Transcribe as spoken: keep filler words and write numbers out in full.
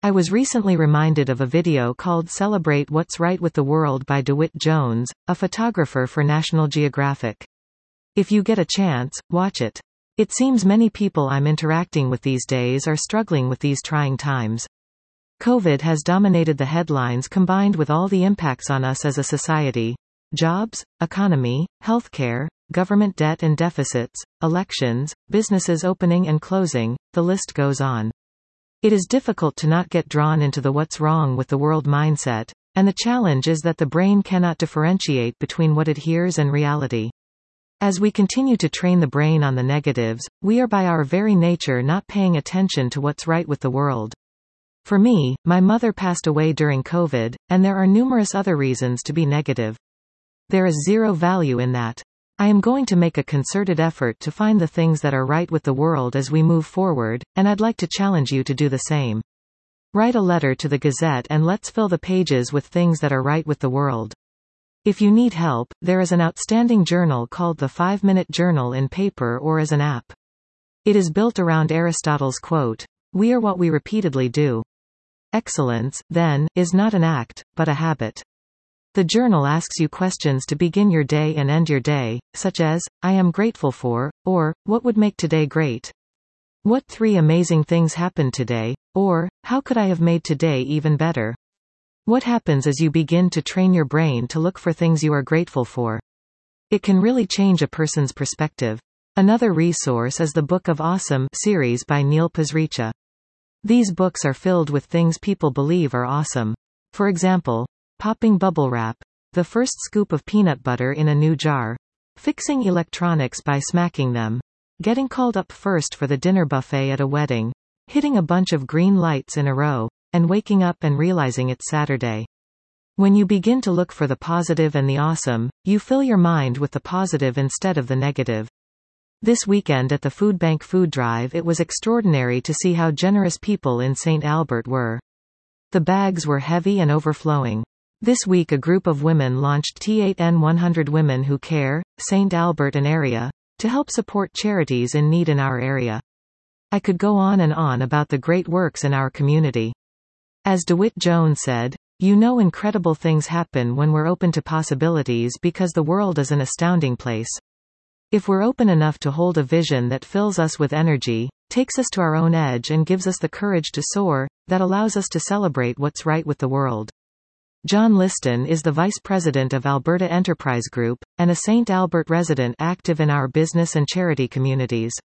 I was recently reminded of a video called Celebrate What's Right with the World by DeWitt Jones, a photographer for National Geographic. If you get a chance, watch it. It seems many people I'm interacting with these days are struggling with these trying times. COVID has dominated the headlines combined with all the impacts on us as a society. Jobs, economy, healthcare, government debt and deficits, elections, businesses opening and closing, the list goes on. It is difficult to not get drawn into the what's wrong with the world mindset, and the challenge is that the brain cannot differentiate between what it hears and reality. As we continue to train the brain on the negatives, we are by our very nature not paying attention to what's right with the world. For me, my mother passed away during COVID, and there are numerous other reasons to be negative. There is zero value in that. I am going to make a concerted effort to find the things that are right with the world as we move forward, and I'd like to challenge you to do the same. Write a letter to the Gazette and let's fill the pages with things that are right with the world. If you need help, there is an outstanding journal called the Five Minute Journal in paper or as an app. It is built around Aristotle's quote, "We are what we repeatedly do." Excellence, then, is not an act, but a habit. The journal asks you questions to begin your day and end your day, such as, I am grateful for, or, what would make today great? What three amazing things happened today? Or, how could I have made today even better? What happens as you begin to train your brain to look for things you are grateful for? It can really change a person's perspective. Another resource is the Book of Awesome series by Neil Pasricha. These books are filled with things people believe are awesome. For example, popping bubble wrap, the first scoop of peanut butter in a new jar, fixing electronics by smacking them, getting called up first for the dinner buffet at a wedding, hitting a bunch of green lights in a row, and waking up and realizing it's Saturday. When you begin to look for the positive and the awesome, you fill your mind with the positive instead of the negative. This weekend at the Food Bank Food Drive, it was extraordinary to see how generous people in Saint Albert were. The bags were heavy and overflowing. This week a group of women launched T eight N one hundred Women Who Care, Saint Albert and area, to help support charities in need in our area. I could go on and on about the great works in our community. As DeWitt Jones said, you know, incredible things happen when we're open to possibilities because the world is an astounding place. If we're open enough to hold a vision that fills us with energy, takes us to our own edge and gives us the courage to soar, that allows us to celebrate what's right with the world. John Liston is the Vice President of Alberta Enterprise Group, and a Saint Albert resident active in our business and charity communities.